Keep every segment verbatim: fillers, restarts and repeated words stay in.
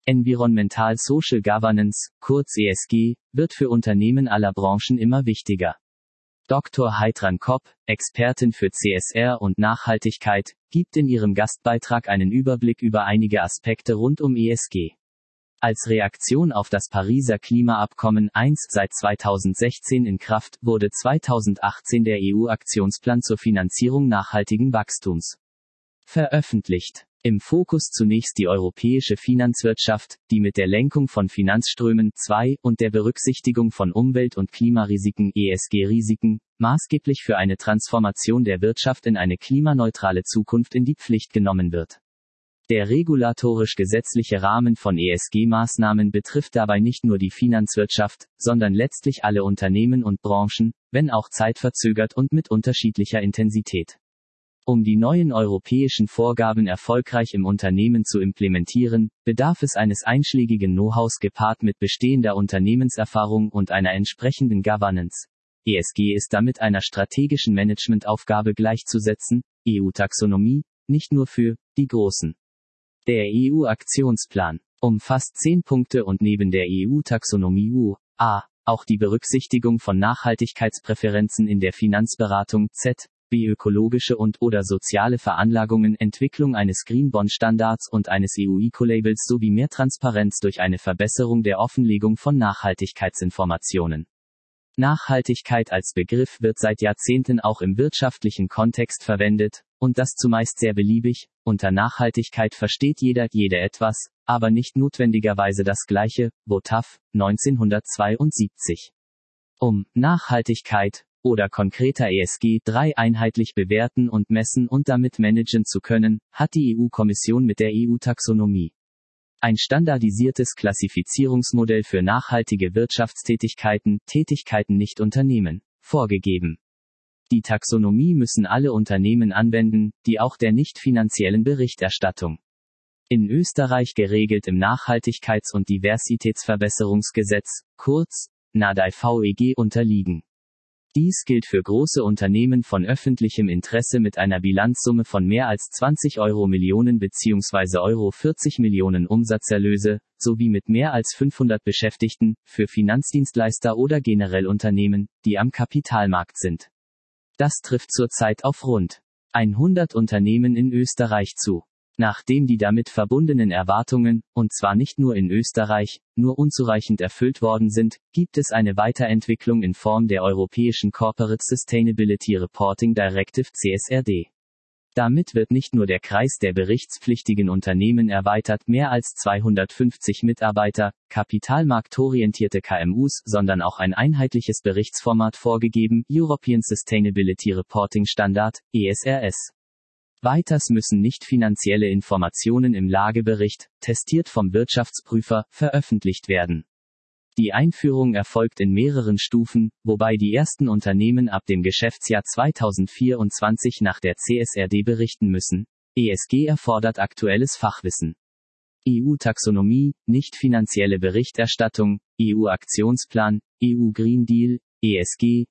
Environmental Social Governance, kurz E S G, wird für Unternehmen aller Branchen immer wichtiger. Doktor Heidrun Kopp, Expertin für C S R und Nachhaltigkeit, gibt in ihrem Gastbeitrag einen Überblick über einige Aspekte rund um E S G. Als Reaktion auf das Pariser Klimaabkommen eins seit zweitausendsechzehn in Kraft, wurde zweitausendachtzehn der E U-Aktionsplan zur Finanzierung nachhaltigen Wachstums veröffentlicht. Im Fokus zunächst die europäische Finanzwirtschaft, die mit der Lenkung von Finanzströmen zwei und der Berücksichtigung von Umwelt- und Klimarisiken E S G-Risiken, maßgeblich für eine Transformation der Wirtschaft in eine klimaneutrale Zukunft in die Pflicht genommen wird. Der regulatorisch-gesetzliche Rahmen von E S G-Maßnahmen betrifft dabei nicht nur die Finanzwirtschaft, sondern letztlich alle Unternehmen und Branchen, wenn auch zeitverzögert und mit unterschiedlicher Intensität. Um die neuen europäischen Vorgaben erfolgreich im Unternehmen zu implementieren, bedarf es eines einschlägigen Know-hows gepaart mit bestehender Unternehmenserfahrung und einer entsprechenden Governance. E S G ist damit einer strategischen Managementaufgabe gleichzusetzen, E U-Taxonomie, nicht nur für die Großen. Der E U-Aktionsplan umfasst zehn Punkte und neben der E U-Taxonomie U, A, auch die Berücksichtigung von Nachhaltigkeitspräferenzen in der Finanzberatung Z, B ökologische und/oder soziale Veranlagungen, Entwicklung eines Green Bond Standards und eines E U-Ecolabels sowie mehr Transparenz durch eine Verbesserung der Offenlegung von Nachhaltigkeitsinformationen. Nachhaltigkeit als Begriff wird seit Jahrzehnten auch im wirtschaftlichen Kontext verwendet, und das zumeist sehr beliebig. Unter Nachhaltigkeit versteht jeder, jede etwas, aber nicht notwendigerweise das Gleiche, Wotaw, neunzehnhundertzweiundsiebzig. Um Nachhaltigkeit oder konkreter E S G drei einheitlich bewerten und messen und damit managen zu können, hat die E U-Kommission mit der E U-Taxonomie ein standardisiertes Klassifizierungsmodell für nachhaltige Wirtschaftstätigkeiten, Tätigkeiten nicht Unternehmen, vorgegeben. Die Taxonomie müssen alle Unternehmen anwenden, die auch der nicht finanziellen Berichterstattung in Österreich geregelt im Nachhaltigkeits- und Diversitätsverbesserungsgesetz, kurz NADI-V E G unterliegen. Dies gilt für große Unternehmen von öffentlichem Interesse mit einer Bilanzsumme von mehr als zwanzig Euro Millionen bzw. Euro vierzig Millionen Umsatzerlöse, sowie mit mehr als fünfhundert Beschäftigten, für Finanzdienstleister oder generell Unternehmen, die am Kapitalmarkt sind. Das trifft zurzeit auf rund hundert Unternehmen in Österreich zu. Nachdem die damit verbundenen Erwartungen, und zwar nicht nur in Österreich, nur unzureichend erfüllt worden sind, gibt es eine Weiterentwicklung in Form der europäischen Corporate Sustainability Reporting Directive C S R D. Damit wird nicht nur der Kreis der berichtspflichtigen Unternehmen erweitert, mehr als zweihundertfünfzig Mitarbeiter, kapitalmarktorientierte K M Us, sondern auch ein einheitliches Berichtsformat vorgegeben, European Sustainability Reporting Standard, E S R S. Weiters müssen nicht finanzielle Informationen im Lagebericht, testiert vom Wirtschaftsprüfer, veröffentlicht werden. Die Einführung erfolgt in mehreren Stufen, wobei die ersten Unternehmen ab dem Geschäftsjahr zweitausendvierundzwanzig nach der C S R D berichten müssen. E S G erfordert aktuelles Fachwissen. E U-Taxonomie, nicht finanzielle Berichterstattung, E U-Aktionsplan, E U-Green Deal, E S G,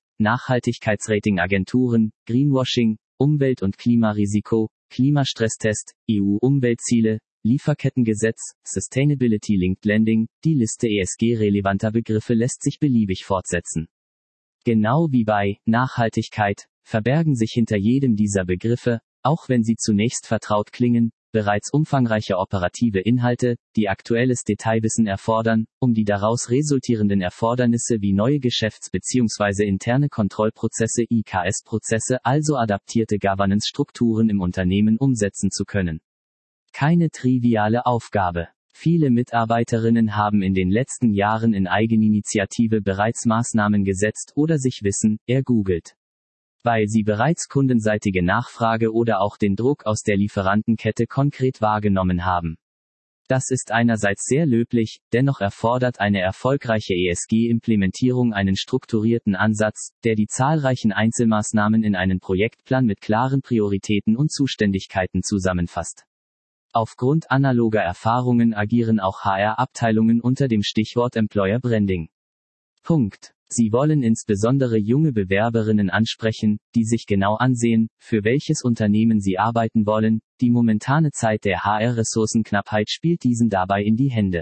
Nachhaltigkeitsratingagenturen, Greenwashing, Umwelt- und Klimarisiko, Klimastresstest, E U-Umweltziele, Lieferkettengesetz, Sustainability-Linked Lending, die Liste E S G-relevanter Begriffe lässt sich beliebig fortsetzen. Genau wie bei Nachhaltigkeit verbergen sich hinter jedem dieser Begriffe, auch wenn sie zunächst vertraut klingen, bereits umfangreiche operative Inhalte, die aktuelles Detailwissen erfordern, um die daraus resultierenden Erfordernisse wie neue Geschäfts- bzw. interne Kontrollprozesse I K S-Prozesse, also adaptierte Governance-Strukturen im Unternehmen umsetzen zu können. Keine triviale Aufgabe. Viele Mitarbeiterinnen haben in den letzten Jahren in Eigeninitiative bereits Maßnahmen gesetzt oder sich Wissen ergoogelt. Weil sie bereits kundenseitige Nachfrage oder auch den Druck aus der Lieferantenkette konkret wahrgenommen haben. Das ist einerseits sehr löblich, dennoch erfordert eine erfolgreiche E S G-Implementierung einen strukturierten Ansatz, der die zahlreichen Einzelmaßnahmen in einen Projektplan mit klaren Prioritäten und Zuständigkeiten zusammenfasst. Aufgrund analoger Erfahrungen agieren auch H R-Abteilungen unter dem Stichwort Employer Branding. Punkt. Sie wollen insbesondere junge Bewerberinnen ansprechen, die sich genau ansehen, für welches Unternehmen sie arbeiten wollen. Die momentane Zeit der H R-Ressourcenknappheit spielt diesen dabei in die Hände.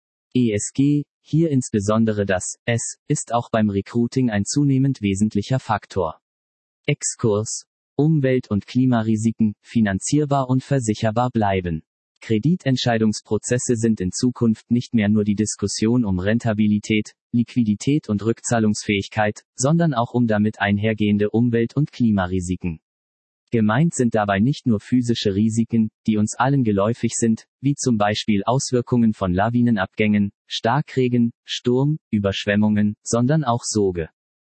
E S G, hier insbesondere das S, ist auch beim Recruiting ein zunehmend wesentlicher Faktor. Exkurs: Umwelt- und Klimarisiken, finanzierbar und versicherbar bleiben. Kreditentscheidungsprozesse sind in Zukunft nicht mehr nur die Diskussion um Rentabilität, Liquidität und Rückzahlungsfähigkeit, sondern auch um damit einhergehende Umwelt- und Klimarisiken. Gemeint sind dabei nicht nur physische Risiken, die uns allen geläufig sind, wie zum Beispiel Auswirkungen von Lawinenabgängen, Starkregen, Sturm, Überschwemmungen, sondern auch Soge.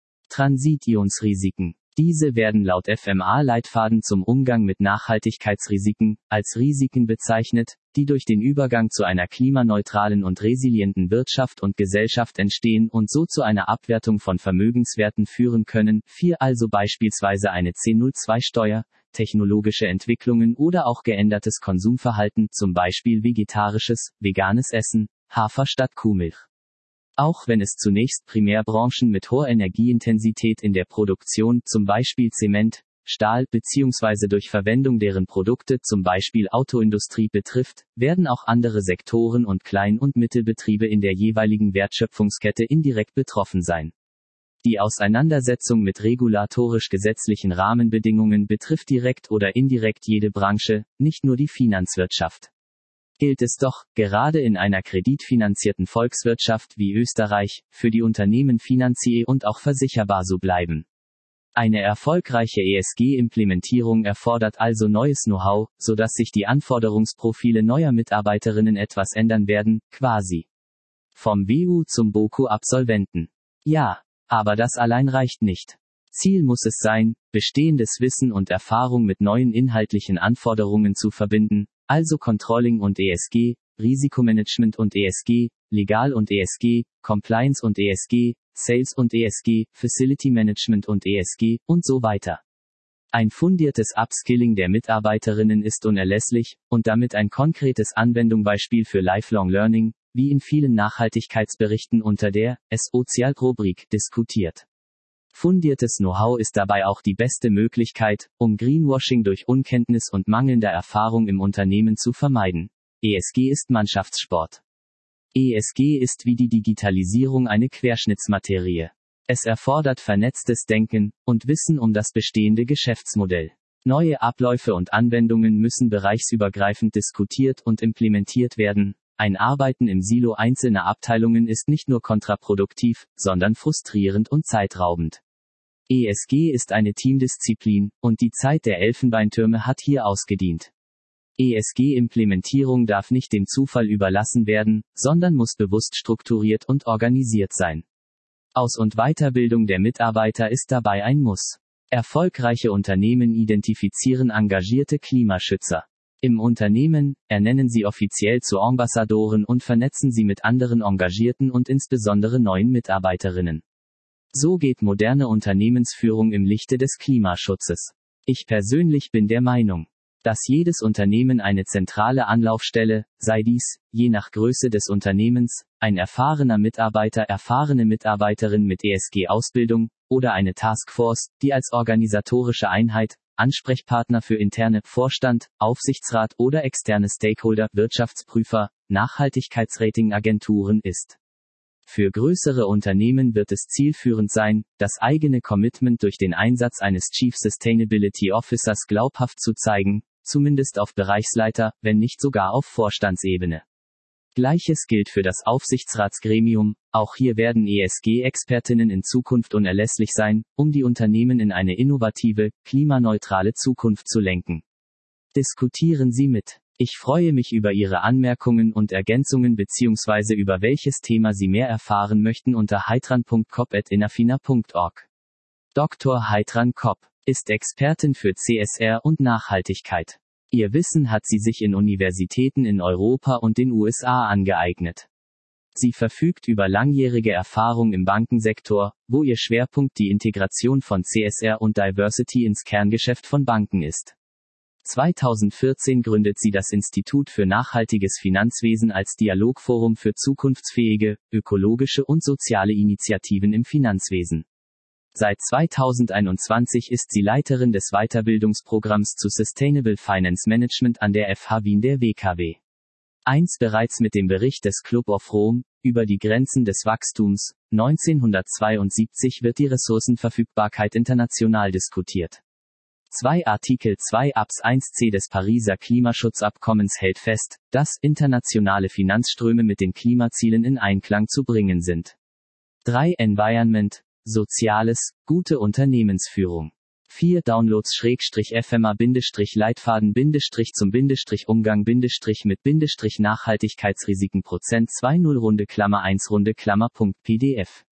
Transitionsrisiken. Diese werden laut F M A-Leitfaden zum Umgang mit Nachhaltigkeitsrisiken als Risiken bezeichnet, die durch den Übergang zu einer klimaneutralen und resilienten Wirtschaft und Gesellschaft entstehen und so zu einer Abwertung von Vermögenswerten führen können, vier also beispielsweise eine C null zwei Steuer, technologische Entwicklungen oder auch geändertes Konsumverhalten, zum Beispiel vegetarisches, veganes Essen, Hafer statt Kuhmilch. Auch wenn es zunächst Primärbranchen mit hoher Energieintensität in der Produktion, zum Beispiel Zement, Stahl bzw. durch Verwendung deren Produkte, zum Beispiel Autoindustrie betrifft, werden auch andere Sektoren und Klein- und Mittelbetriebe in der jeweiligen Wertschöpfungskette indirekt betroffen sein. Die Auseinandersetzung mit regulatorisch-gesetzlichen Rahmenbedingungen betrifft direkt oder indirekt jede Branche, nicht nur die Finanzwirtschaft. Gilt es doch, gerade in einer kreditfinanzierten Volkswirtschaft wie Österreich, für die Unternehmen finanziell und auch versicherbar zu bleiben. Eine erfolgreiche E S G-Implementierung erfordert also neues Know-how, sodass sich die Anforderungsprofile neuer Mitarbeiterinnen etwas ändern werden, quasi. Vom W U zum BOKU-Absolventen. Ja, aber das allein reicht nicht. Ziel muss es sein, bestehendes Wissen und Erfahrung mit neuen inhaltlichen Anforderungen zu verbinden, also Controlling und E S G, Risikomanagement und E S G, Legal und E S G, Compliance und E S G, Sales und E S G, Facility Management und E S G, und so weiter. Ein fundiertes Upskilling der Mitarbeiterinnen ist unerlässlich, und damit ein konkretes Anwendungsbeispiel für Lifelong Learning, wie in vielen Nachhaltigkeitsberichten unter der S O-Rubrik diskutiert. Fundiertes Know-how ist dabei auch die beste Möglichkeit, um Greenwashing durch Unkenntnis und mangelnder Erfahrung im Unternehmen zu vermeiden. E S G ist Mannschaftssport. E S G ist wie die Digitalisierung eine Querschnittsmaterie. Es erfordert vernetztes Denken und Wissen um das bestehende Geschäftsmodell. Neue Abläufe und Anwendungen müssen bereichsübergreifend diskutiert und implementiert werden. Ein Arbeiten im Silo einzelner Abteilungen ist nicht nur kontraproduktiv, sondern frustrierend und zeitraubend. E S G ist eine Teamdisziplin, und die Zeit der Elfenbeintürme hat hier ausgedient. E S G-Implementierung darf nicht dem Zufall überlassen werden, sondern muss bewusst strukturiert und organisiert sein. Aus- und Weiterbildung der Mitarbeiter ist dabei ein Muss. Erfolgreiche Unternehmen identifizieren engagierte Klimaschützer. Im Unternehmen ernennen sie offiziell zu Ambassadoren und vernetzen sie mit anderen engagierten und insbesondere neuen Mitarbeiterinnen. So geht moderne Unternehmensführung im Lichte des Klimaschutzes. Ich persönlich bin der Meinung, dass jedes Unternehmen eine zentrale Anlaufstelle, sei dies, je nach Größe des Unternehmens, ein erfahrener Mitarbeiter, erfahrene Mitarbeiterin mit E S G-Ausbildung, oder eine Taskforce, die als organisatorische Einheit, Ansprechpartner für interne Vorstand, Aufsichtsrat oder externe Stakeholder, Wirtschaftsprüfer, Nachhaltigkeitsratingagenturen ist. Für größere Unternehmen wird es zielführend sein, das eigene Commitment durch den Einsatz eines Chief Sustainability Officers glaubhaft zu zeigen, zumindest auf Bereichsleiter, wenn nicht sogar auf Vorstandsebene. Gleiches gilt für das Aufsichtsratsgremium, auch hier werden E S G-Expertinnen in Zukunft unerlässlich sein, um die Unternehmen in eine innovative, klimaneutrale Zukunft zu lenken. Diskutieren Sie mit. Ich freue mich über Ihre Anmerkungen und Ergänzungen bzw. über welches Thema Sie mehr erfahren möchten unter heitran punkt coop at inafina punkt org. Doktor Heitran Kopp ist Expertin für C S R und Nachhaltigkeit. Ihr Wissen hat sie sich in Universitäten in Europa und den U S A angeeignet. Sie verfügt über langjährige Erfahrung im Bankensektor, wo ihr Schwerpunkt die Integration von C S R und Diversity ins Kerngeschäft von Banken ist. zweitausendvierzehn gründet sie das Institut für nachhaltiges Finanzwesen als Dialogforum für zukunftsfähige, ökologische und soziale Initiativen im Finanzwesen. Seit zweitausendeinundzwanzig ist sie Leiterin des Weiterbildungsprogramms zu Sustainable Finance Management an der F H Wien der W K W. eins Bereits mit dem Bericht des Club of Rome, über die Grenzen des Wachstums, neunzehnhundertzweiundsiebzig wird die Ressourcenverfügbarkeit international diskutiert. zwei Artikel zwei Abs eins c des Pariser Klimaschutzabkommens hält fest, dass internationale Finanzströme mit den Klimazielen in Einklang zu bringen sind. drei Environment, Soziales, gute Unternehmensführung. vier Downloads Schrägstrich F M A Bindestrich Leitfaden Bindestrich zum Bindestrich Umgang Bindestrich mit Bindestrich Nachhaltigkeitsrisiken Prozent zwei null Runde Klammer eins Runde Klammer Punkt P D F